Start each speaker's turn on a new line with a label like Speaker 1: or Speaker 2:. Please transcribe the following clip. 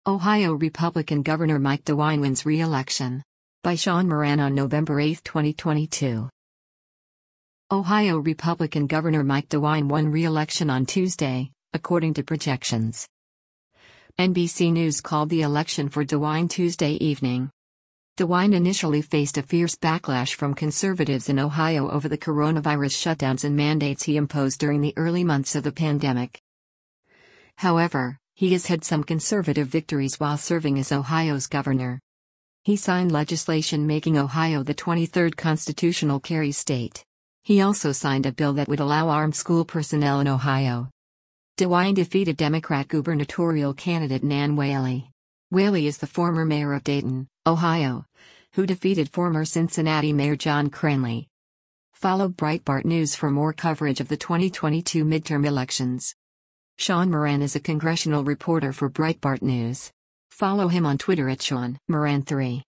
Speaker 1: Ohio Republican Governor Mike DeWine wins re-election. By Sean Moran on November 8, 2022. Ohio Republican Governor Mike DeWine won re-election on Tuesday, according to projections. NBC News called the election for DeWine Tuesday evening. DeWine initially faced a fierce backlash from conservatives in Ohio over the coronavirus shutdowns and mandates he imposed during the early months of the pandemic. However, he has had some conservative victories while serving as Ohio's governor. He signed legislation making Ohio the 23rd constitutional carry state. He also signed a bill that would allow armed school personnel in Ohio. DeWine defeated Democrat gubernatorial candidate Nan Whaley. Whaley is the former mayor of Dayton, Ohio, who defeated former Cincinnati Mayor John Cranley. Follow Breitbart News for more coverage of the 2022 midterm elections. Sean Moran is a congressional reporter for Breitbart News. Follow him on Twitter at Sean Moran3.